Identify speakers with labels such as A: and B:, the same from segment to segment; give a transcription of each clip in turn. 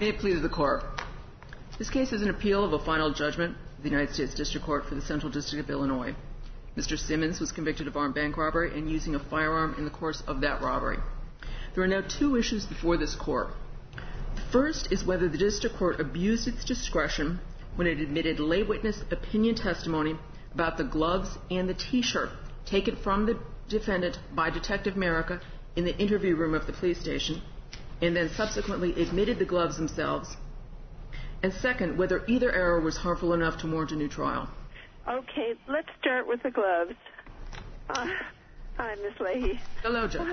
A: May it please the Court. This case is an appeal of a final judgment of the United States District Court for the Central District of Illinois. Mr. Simmons was convicted of armed bank robbery and using a firearm in the course of that robbery. There are now two issues before this Court. The first is whether the District Court abused its discretion when it admitted lay witness opinion testimony about the gloves and the T-shirt taken from the defendant by Detective Merica in the interview room of the police station, and then subsequently admitted the gloves themselves. And second, whether either error was harmful enough to warrant a new trial.
B: Okay, let's start with the gloves. Hi, Ms. Leahy.
A: Hello, Judge.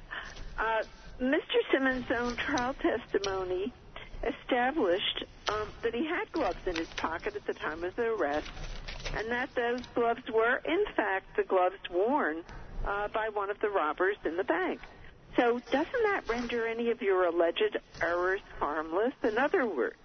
B: Mr. Simmons' own trial testimony established that he had gloves in his pocket at the time of the arrest, and that those gloves were, in fact, the gloves worn by one of the robbers in the bank. So doesn't that render any of your alleged errors harmless? In other words,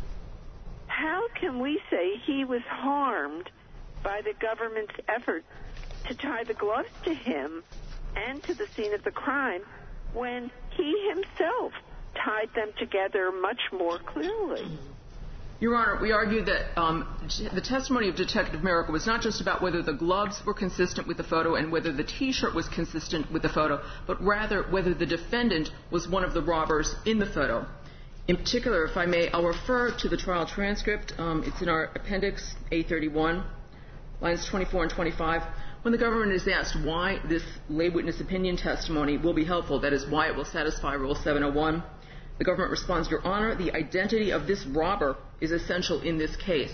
B: how can we say he was harmed by the government's effort to tie the gloves to him and to the scene of the crime when he himself tied them together much more clearly?
A: Your Honor, we argue that the testimony of Detective Merica was not just about whether the gloves were consistent with the photo and whether the T-shirt was consistent with the photo, but rather whether the defendant was one of the robbers in the photo. In particular, if I may, I'll refer to the trial transcript. It's in our appendix A31, lines 24 and 25. When the government is asked why this lay witness opinion testimony will be helpful, that is, why it will satisfy Rule 701, the government responds, Your Honor, the identity of this robber is essential in this case.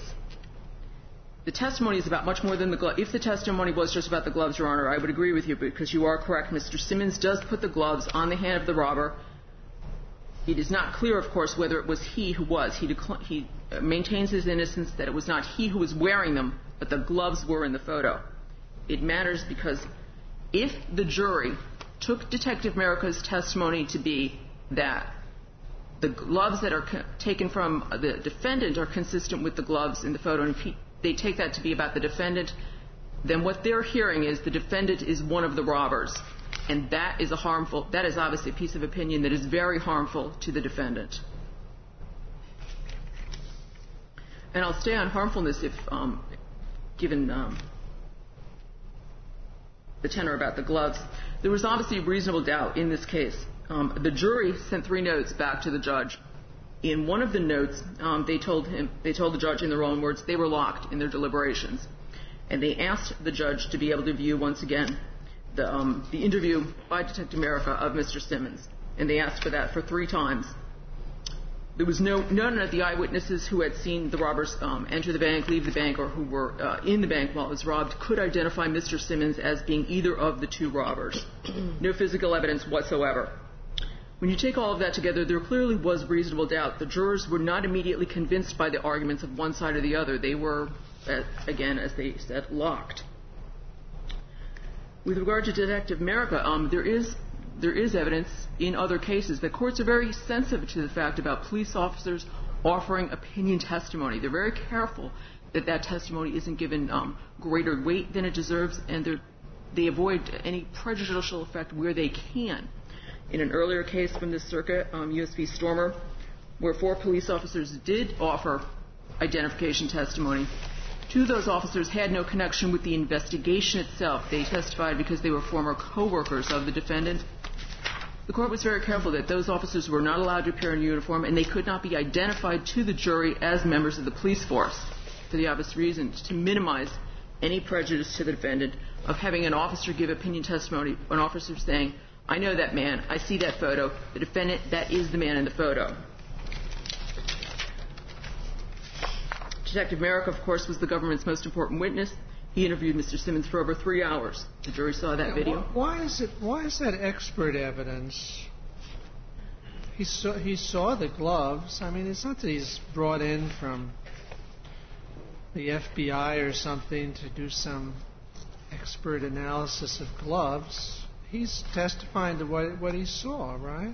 A: The testimony is about much more than the gloves. If the testimony was just about the gloves, Your Honor, I would agree with you because you are correct. Mr. Simmons does put the gloves on the hand of the robber. It is not clear, of course, whether it was he who was. He maintains his innocence that it was not he who was wearing them, but the gloves were in the photo. It matters because if the jury took Detective Merica's testimony to be that the gloves that are taken from the defendant are consistent with the gloves in the photo, and if they take that to be about the defendant, then what they're hearing is the defendant is one of the robbers. And that is obviously a piece of opinion that is very harmful to the defendant. And I'll stay on harmfulness if, given the tenor about the gloves. There was obviously reasonable doubt in this case. The jury sent 3 notes back to the judge. In one of the notes, they told the judge in their own words they were locked in their deliberations. And they asked the judge to be able to view once again the interview by Detective Merica of Mr. Simmons. And they asked for that for 3 times. There was none of the eyewitnesses who had seen the robbers enter the bank, leave the bank, or who were in the bank while it was robbed could identify Mr. Simmons as being either of the 2 robbers. No physical evidence whatsoever. When you take all of that together, there clearly was reasonable doubt. The jurors were not immediately convinced by the arguments of one side or the other. They were, again, as they said, locked. With regard to Detective Merica, there is evidence in other cases that courts are very sensitive to the fact about police officers offering opinion testimony. They're very careful that that testimony isn't given greater weight than it deserves, and they avoid any prejudicial effect where they can. In an earlier case from this circuit, U.S. v. Stormer, where 4 police officers did offer identification testimony, 2 of those officers had no connection with the investigation itself. They testified because they were former co-workers of the defendant. The court was very careful that those officers were not allowed to appear in uniform, and they could not be identified to the jury as members of the police force for the obvious reason to minimize any prejudice to the defendant of having an officer give opinion testimony, an officer saying, I know that man, I see that photo, the defendant, that is the man in the photo. Detective Merica, of course, was the government's most important witness. He interviewed Mr. Simmons for over 3 hours. The jury saw that video.
C: Why is that expert evidence? He saw the gloves. I mean, it's not that he's brought in from the FBI or something to do some expert analysis of gloves. He's testifying to what he saw, right?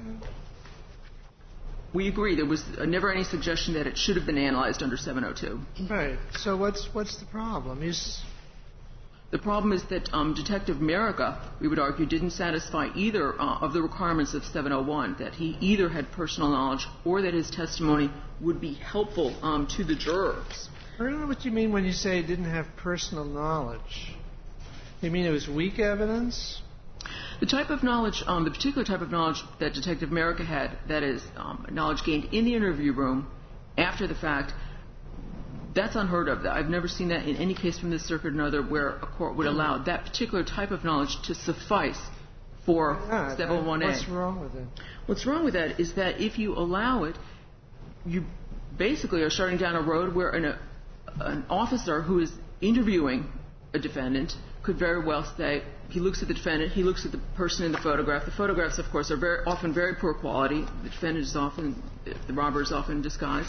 A: We agree. There was never any suggestion that it should have been analyzed under 702.
C: Right. So what's the problem?
A: The problem is that Detective Merica, we would argue, didn't satisfy either of the requirements of 701, that he either had personal knowledge or that his testimony would be helpful to the jurors.
C: I don't know what you mean when you say he didn't have personal knowledge. You mean it was weak evidence?
A: The type of knowledge, the particular type of knowledge that Detective Merica had, that is, knowledge gained in the interview room after the fact, that's unheard of. I've never seen that in any case from this circuit or another where a court would allow that particular type of knowledge to suffice for 701A.
C: What's wrong with it?
A: What's wrong with that is that if you allow it, you basically are starting down a road where an officer who is interviewing a defendant could very well say, he looks at the defendant, he looks at the person in the photograph. The photographs, of course, are often very poor quality. The defendant is often, the robber is often disguised.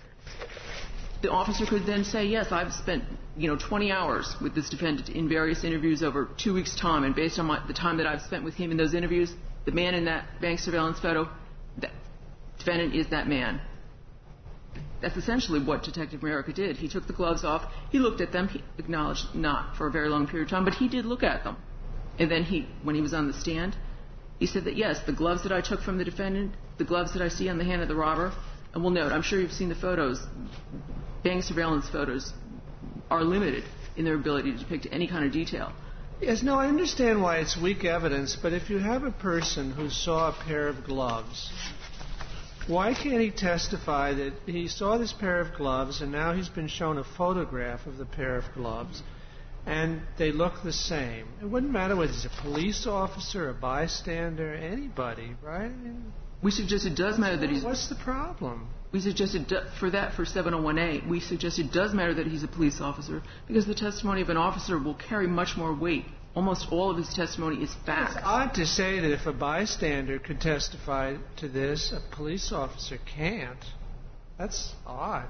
A: The officer could then say, yes, I've spent, 20 hours with this defendant in various interviews over 2 weeks' time, and based on the time that I've spent with him in those interviews, the man in that bank surveillance photo, the defendant is that man. That's essentially what Detective Merica did. He took the gloves off, he looked at them, he acknowledged not for a very long period of time, but he did look at them. And then when he was on the stand, he said that, yes, the gloves that I took from the defendant, the gloves that I see on the hand of the robber, and we'll note, I'm sure you've seen the photos, bank surveillance photos are limited in their ability to depict any kind of detail.
C: Yes, no, I understand why it's weak evidence, but if you have a person who saw a pair of gloves, why can't he testify that he saw this pair of gloves and now he's been shown a photograph of the pair of gloves and they look the same? It wouldn't matter whether he's a police officer, a bystander, anybody, right?
A: We suggest it does matter that he's...
C: What's the problem?
A: We suggested for 701A, we suggest it does matter that he's a police officer because the testimony of an officer will carry much more weight. Almost all of his testimony is fact.
C: It's odd to say that if a bystander could testify to this, a police officer can't. That's odd.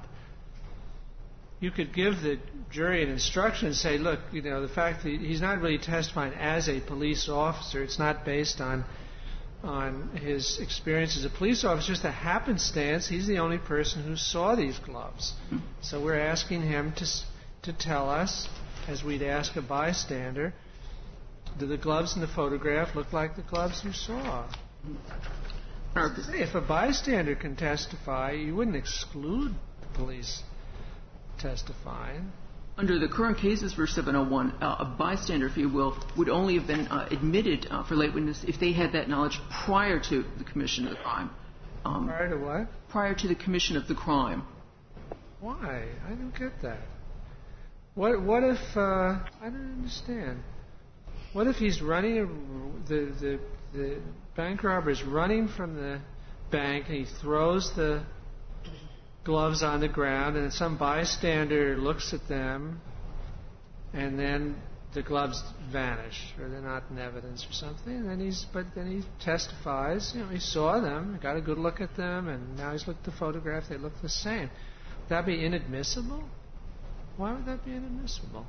C: You could give the jury an instruction and say, look, the fact that he's not really testifying as a police officer, it's not based on his experience as a police officer, just a happenstance. He's the only person who saw these gloves. So we're asking him to tell us, as we'd ask a bystander, do the gloves in the photograph look like the gloves you saw? If a bystander can testify, you wouldn't exclude the police testifying.
A: Under the current cases for 701, a bystander, if you will, would only have been admitted for late witness if they had that knowledge prior to the commission of the crime.
C: Prior to what?
A: Prior to the commission of the crime.
C: Why? I don't get that. What if I don't understand. What if he's running? The bank robber is running from the bank and he throws the gloves on the ground, and some bystander looks at them, and then the gloves vanish, or they're not in evidence or something. And then he testifies. He saw them, got a good look at them, and now he's looked at the photograph. They look the same. Would that be inadmissible? Why would that be inadmissible?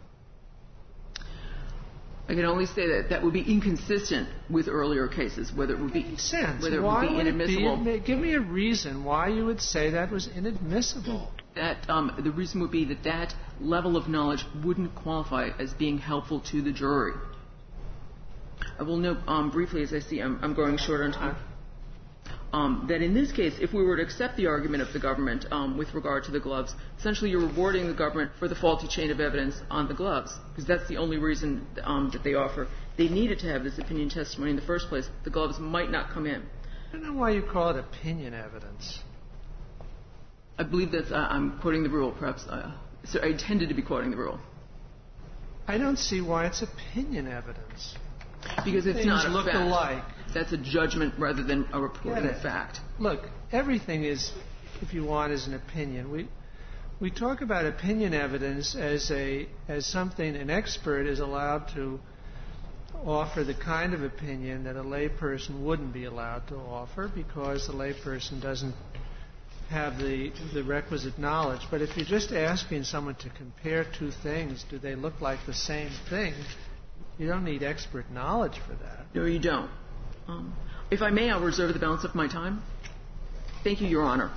A: I can only say that would be inconsistent with earlier cases, whether it would be inadmissible.
C: Give me a reason why you would say that was inadmissible.
A: That the reason would be that level of knowledge wouldn't qualify as being helpful to the jury. I will note briefly, as I see I'm growing short on time, that in this case, if we were to accept the argument of the government with regard to the gloves, essentially you're rewarding the government for the faulty chain of evidence on the gloves, because that's the only reason that they offer. They needed to have this opinion testimony in the first place. The gloves might not come in.
C: I don't know why you call it opinion evidence.
A: I believe that I'm quoting the rule, perhaps. So I intended to be quoting the rule.
C: I don't see why it's opinion evidence.
A: Because it's not a
C: look
A: fact.
C: Alike.
A: That's a judgment rather than a reported fact.
C: Look, everything is, if you want, is an opinion. We talk about opinion evidence as something an expert is allowed to offer the kind of opinion that a layperson wouldn't be allowed to offer because the layperson doesn't have the requisite knowledge. But if you're just asking someone to compare two things, do they look like the same thing? You don't need expert knowledge for that.
A: No, you don't. If I may, I'll reserve the balance of my time. Thank you, Your Honor.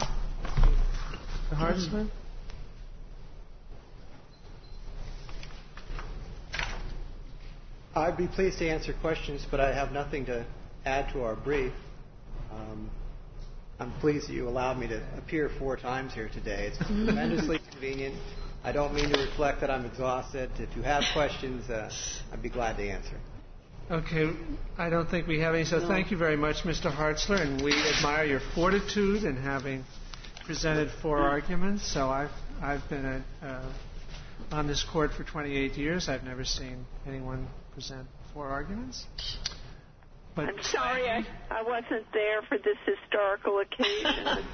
C: Mr. Hartzman?
D: I'd be pleased to answer questions, but I have nothing to add to our brief. I'm pleased that you allowed me to appear 4 times here today. It's tremendously convenient. I don't mean to reflect that I'm exhausted. If you have questions, I'd be glad to answer.
C: Okay, I don't think we have any, so thank you very much, Mr. Hartzler, and we admire your fortitude in having presented 4 arguments. So I've been on this court for 28 years. I've never seen anyone present 4 arguments. But
B: I'm sorry I wasn't there for this historical occasion.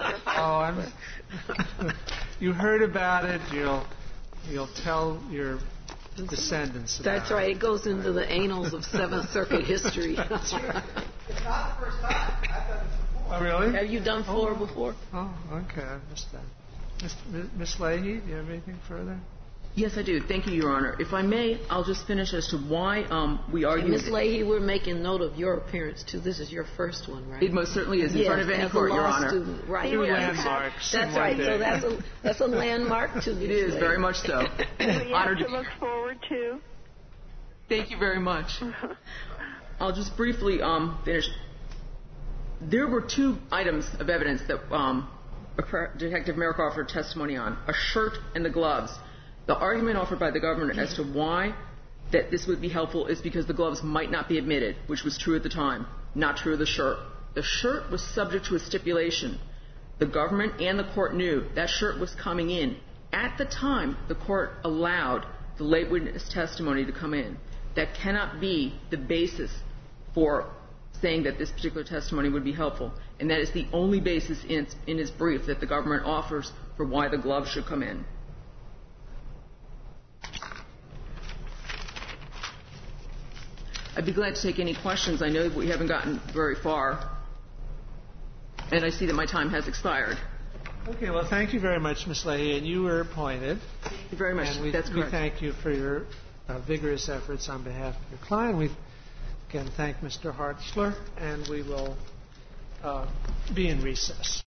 C: You heard about it. You'll tell your descendants about
E: That's right. It goes into the annals of Seventh Circuit history. That's right.
D: It's not the first time. I've done this before.
C: Oh, really?
E: Have you done 4 before?
C: Oh, okay. I missed that. Miss Leahy, do you have anything further?
A: Yes, I do. Thank you, Your Honor. If I may, I'll just finish as to why we argue.
E: Ms. Leahy, we're making note of your appearance, too. This is your first one, right?
A: It most certainly is in front of any court, Your Honor.
E: Student. Right.
C: Landmarks.
E: That's right. So that's a landmark, too.
A: It is, very much so.
B: We have to look forward to.
A: Thank you very much. I'll just briefly finish. There were 2 items of evidence that Detective Merrick offered testimony on, a shirt and the gloves. The argument offered by the government as to why that this would be helpful is because the gloves might not be admitted, which was true at the time, not true of the shirt. The shirt was subject to a stipulation. The government and the court knew that shirt was coming in. At the time, the court allowed the lay witness testimony to come in. That cannot be the basis for saying that this particular testimony would be helpful. And that is the only basis in its brief that the government offers for why the gloves should come in. I'd be glad to take any questions. I know that we haven't gotten very far, and I see that my time has expired.
C: Okay, well, thank you very much, Ms. Leahy, and you were appointed.
A: Thank you very much.
C: And
A: That's correct.
C: We thank you for your vigorous efforts on behalf of your client. We again thank Mr. Hartzler, and we will be in recess.